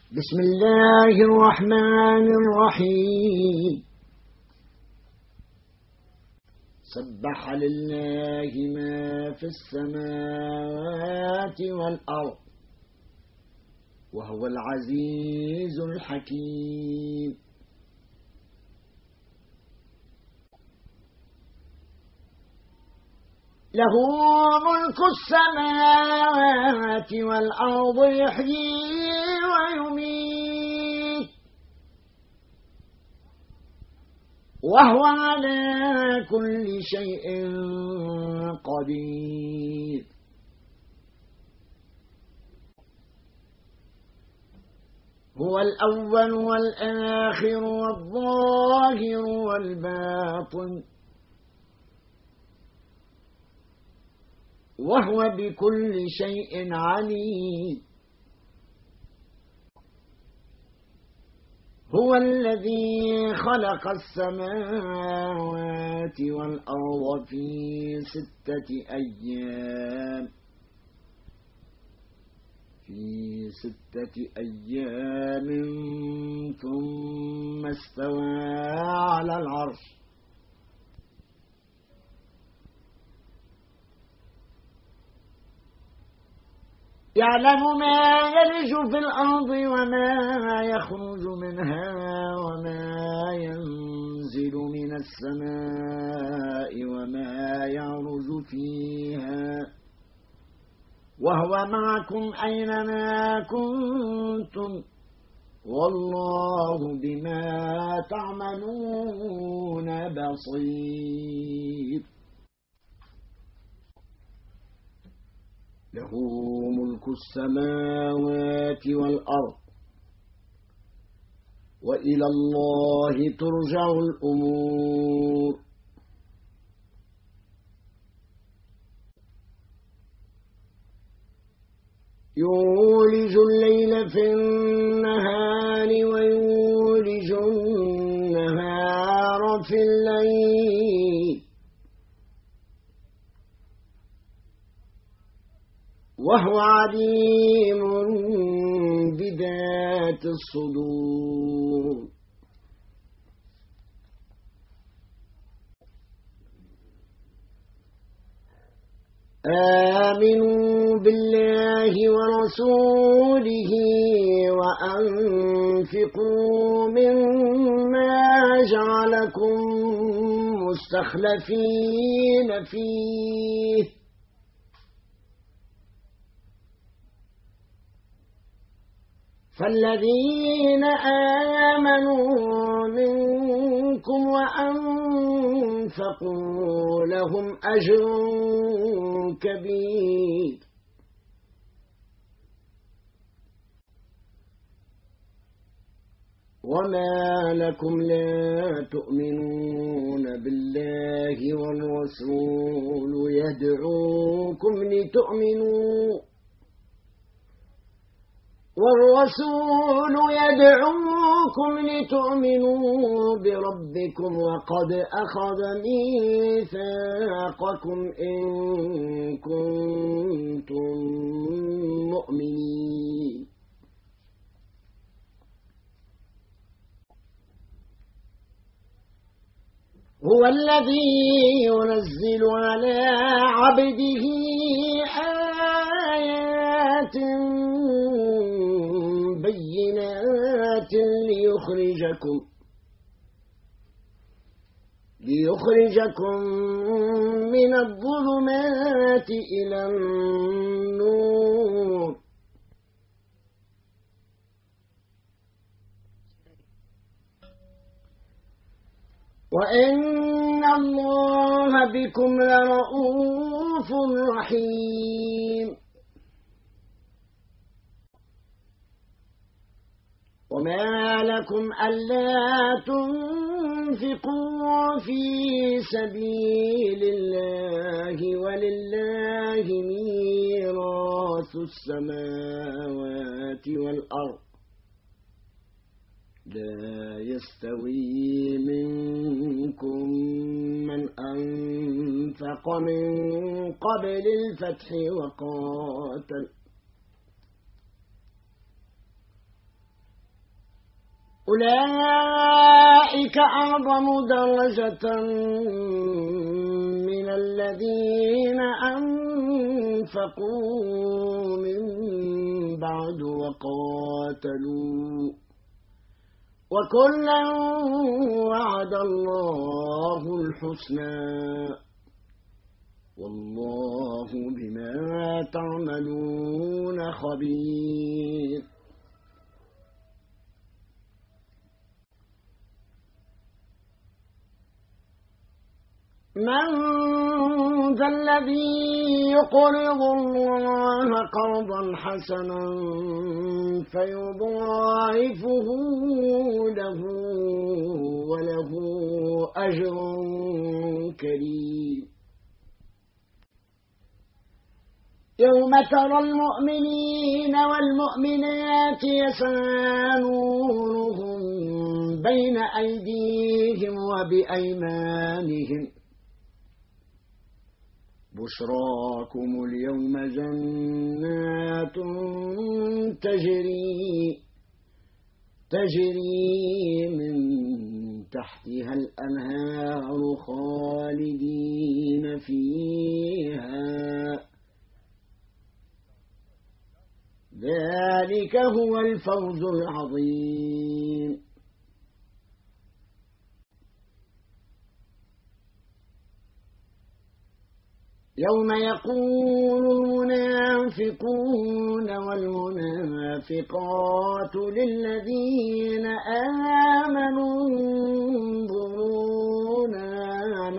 بسم الله الرحمن الرحيم. سبح لله ما في السماوات والأرض وهو العزيز الحكيم. له ملك السماوات والأرض يحيي ويميت وهو على كل شيء قدير. هو الأول والآخر والظاهر والباطن وهو بكل شيء عليم. هو الذي خلق السماوات والأرض في 6 أيام ثم استوى على العرش. يعلم ما يلج في الأرض وما يخرج منها وما ينزل من السماء وما يعرج فيها وهو معكم أينما كنتم والله بما تعملون بصير. له ملك السماوات والأرض وإلى الله ترجع الأمور. يولج الليل في النهار ويولج النهار في الليل وهو عليم بذات الصدور. آمنوا بالله ورسوله وأنفقوا مما جعلكم مستخلفين فيه فالذين آمنوا منكم وأنفقوا لهم أجر كبير. وما لكم لا تؤمنون بالله والرسول يدعوكم لتؤمنوا بربكم وقد أخذ ميثاقكم إن كنتم مؤمنين. هو الذي ينزل على عبده آيات بينات ليخرجكم من الظلمات إلى النور وإن الله بكم لرؤوف رحيم. وما لكم ألا تنفقوا في سبيل الله ولله ميراث السماوات والأرض لا يستوي منكم من أنفق من قبل الفتح وقاتل أولئك أعظم درجة من الذين أنفقوا من بعد وقاتلوا وكلا وعد الله الحسنى والله بما تعملون خبير من ذا الذي يقرض الله قرضا حسنا فيضاعفه له وله أجر كريم يوم ترى المؤمنين والمؤمنات يسعى نورهم بين أيديهم وبأيمانهم بشراكم اليوم جنات تجري من تحتها الأنهار خالدين فيها ذلك هو الفوز العظيم يوم يقول المنافقون والمنافقات للذين آمنوا انظرونا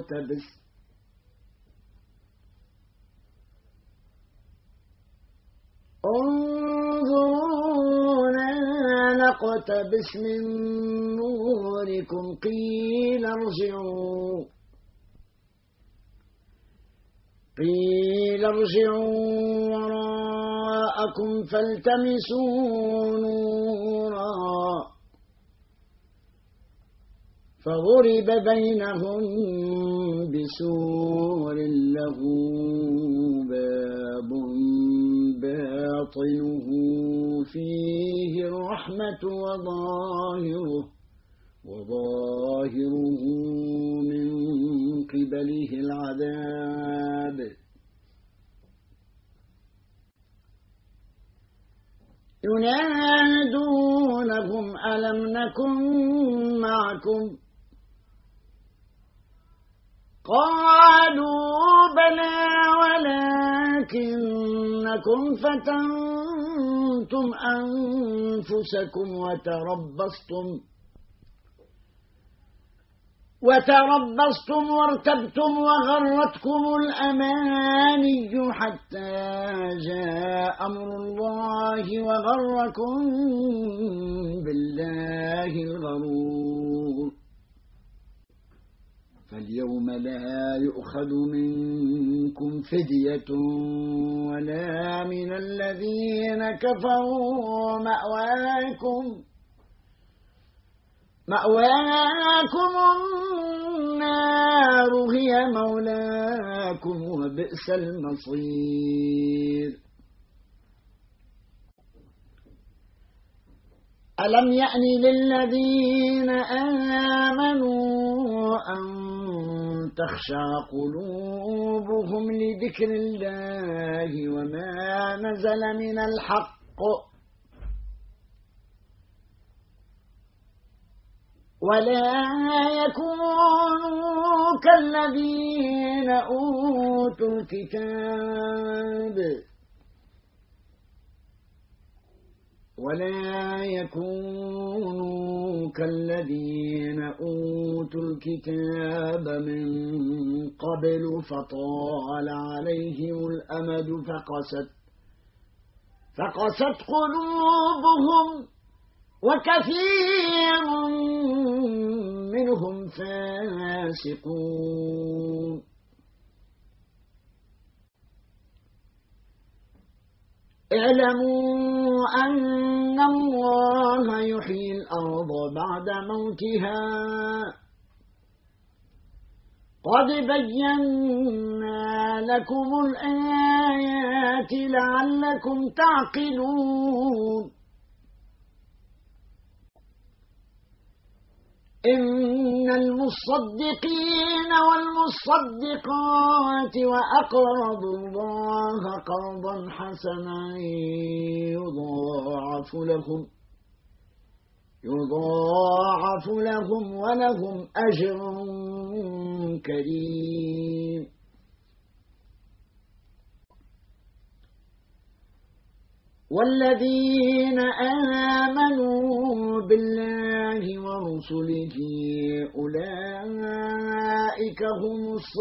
نقتبس من نوركم قيل ارجعوا وراءكم فالتمسوا نورا فضرب بينهم بسور له باب باطنه فيه الرحمة وظاهره من قبله العذاب ينادونهم ألم نكن معكم قالوا بلى ولكنكم فتنتم أنفسكم وتربصتم وارتبتم وغرتكم الأماني حتى جاء أمر الله وغركم بالله الغرور فاليوم لا يؤخذ منكم فدية ولا من الذين كفروا مأواكم النار هي مولاكم وبئس المصير ألم يأن للذين آمنوا أن تخشع قلوبهم لذكر الله وما نزل من الحق ولا يكونوا كالذين أوتوا الكتاب من قبل فطال عليهم الأمد فقست قلوبهم وكثير منهم فاسقون اعلموا أن الله يحيي الأرض بعد موتها قد بينا لكم الآيات لعلكم تعقلون إن المصدقين والمصدقات وأقرضوا الله قرضا حسنا يضاعف لهم ولهم أجر كريم. والذين آمنوا بالله ورسله أولئك هم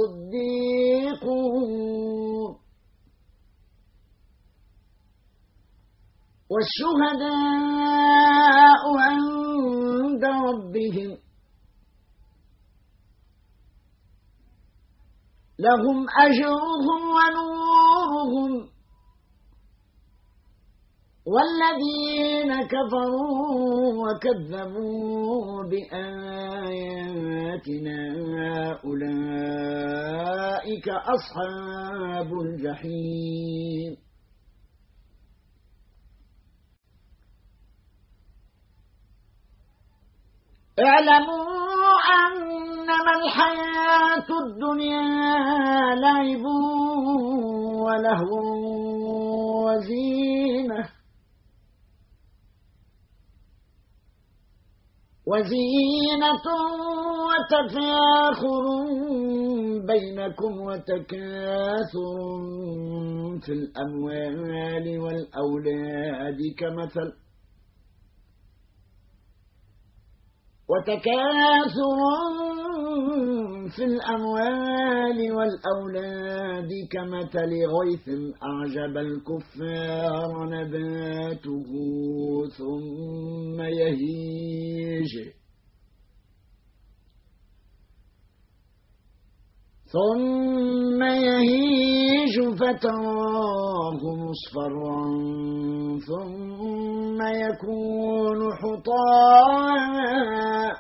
الصديقون والشهداء عند ربهم لهم أجرهم ونورهم. والذين كفروا وكذبوا بآياتنا أولئك أصحاب الجحيم. اعلموا أنما الحياة الدنيا لعب ولهو وزينة وتفاخر بينكم وتكاثر في الأموال والأولاد كمثل غيث أعجب الكفار نباته ثم يهيج فتراه مصفرا ثم يكون حطاما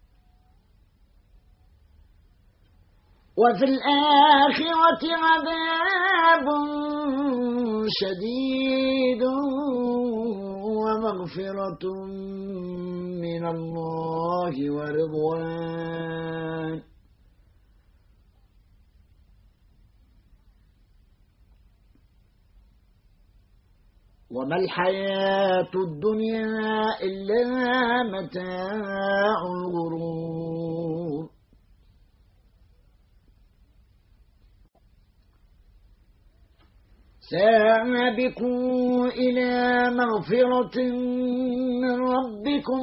وفي الآخرة عذاب شديد ومغفرة من الله ورضوان. وما الحياة الدنيا إلا متاع الغرور. سابقوا إلى مغفرة من ربكم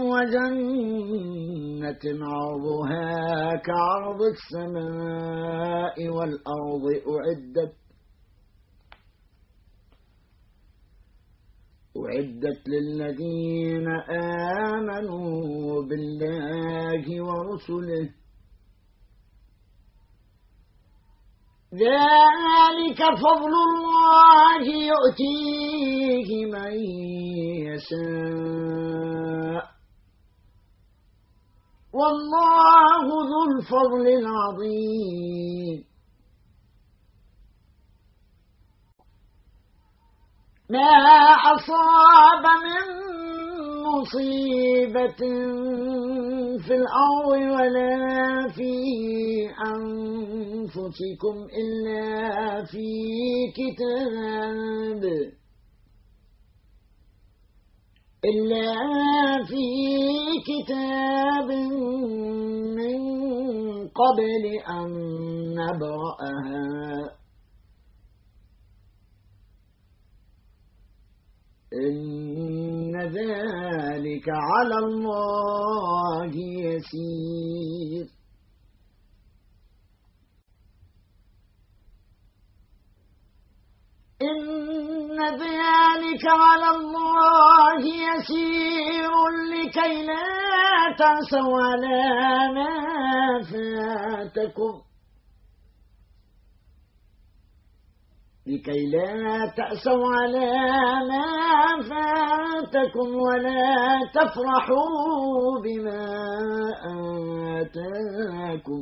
وجنة عرضها كعرض السماء والأرض أعدت للذين آمنوا بالله ورسله ذلك فضل الله يؤتيه من يشاء والله ذو الفضل العظيم. ما أصاب من مصيبة في الأرض ولا في أنفسكم إلا في كتاب من قبل أن نبرأها إن ذلك على الله يسير. إن ذلك على الله يسير لكي لا تأسوا على ما فاتكم ولا تفرحوا بما آتاكم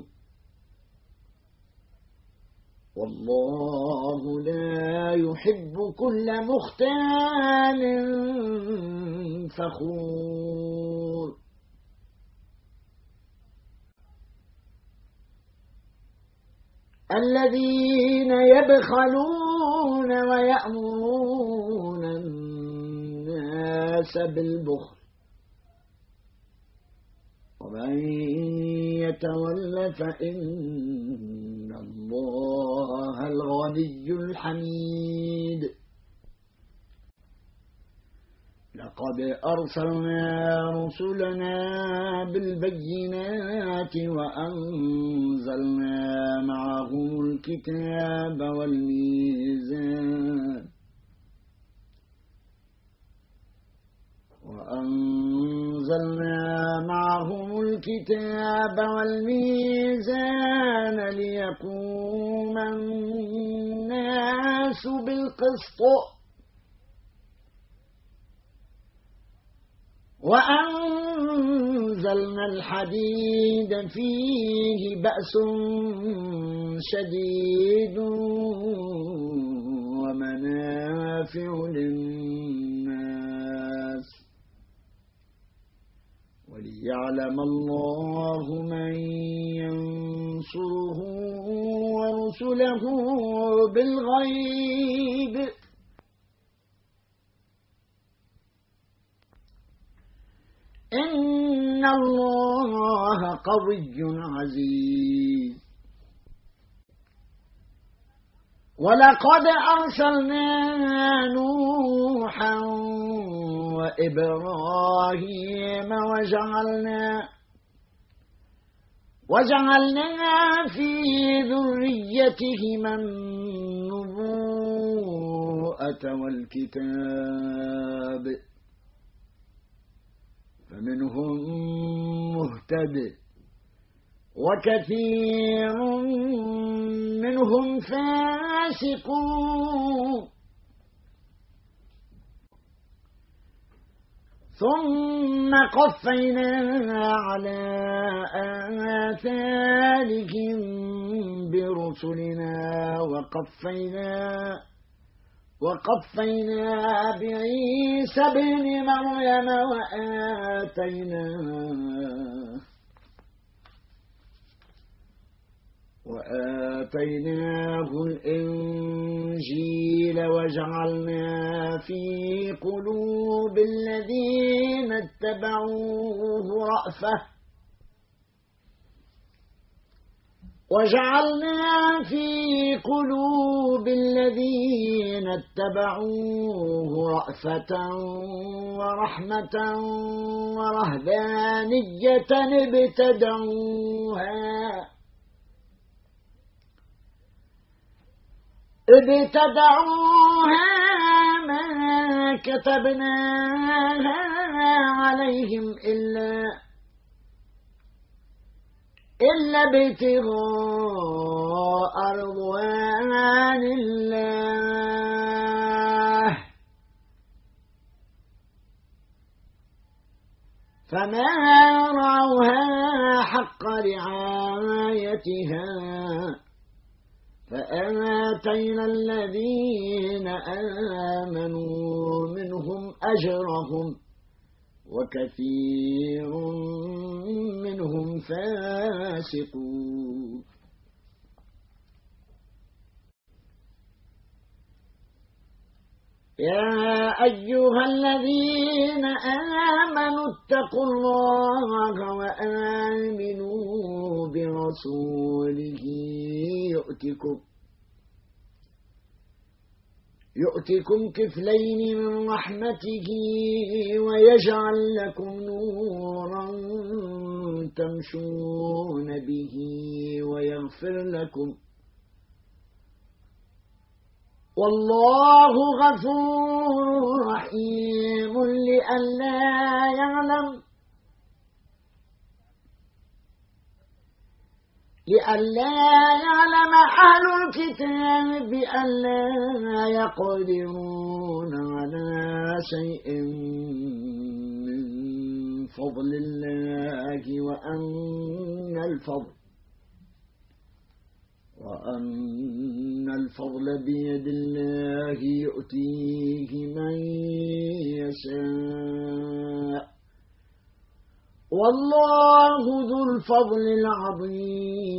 والله لا يحب كل مختال فخور. الذين يبخلون ويأمرون الناس بالبخل ومن يتول فإن الله الغني الحميد لقد أرسلنا رسلنا بالبينات وأنزلنا معهم الكتاب والميزان ليقوم الناس بالقسط وأنزلنا الحديد فيه بأس شديد ومنافع للناس وليعلم الله من ينصره ورسله بالغيب إن الله قوي عزيز ولقد أرسلنا نوحا وإبراهيم وجعلنا في ذريتهما النبوءة والكتاب فمنهم مهتد وكثير منهم فاسقون ثم قفينا على آثارهم برسلنا وقفينا بعيسى ابن مريم وآتيناه الإنجيل وجعلنا في قلوب الذين اتبعوه رأفة ورحمة ورهبانية ابتدعوها ما كتبناها عليهم إلا ابتغاء رضوان الله فما رعوها حق رعايتها فآتينا الذين آمنوا منهم أجرهم وكثير منهم فاسقون يا أيها الذين آمنوا اتقوا الله وآمنوا برسوله يؤتكم كفلين من رحمته ويجعل لكم نورا تمشون به ويغفر لكم والله غفور رحيم لئلا يعلم أهل الكتاب بألا يقدرون على شيء من فضل الله وأن الفضل بيد الله يؤتيه من يشاء والله ذو الفضل العظيم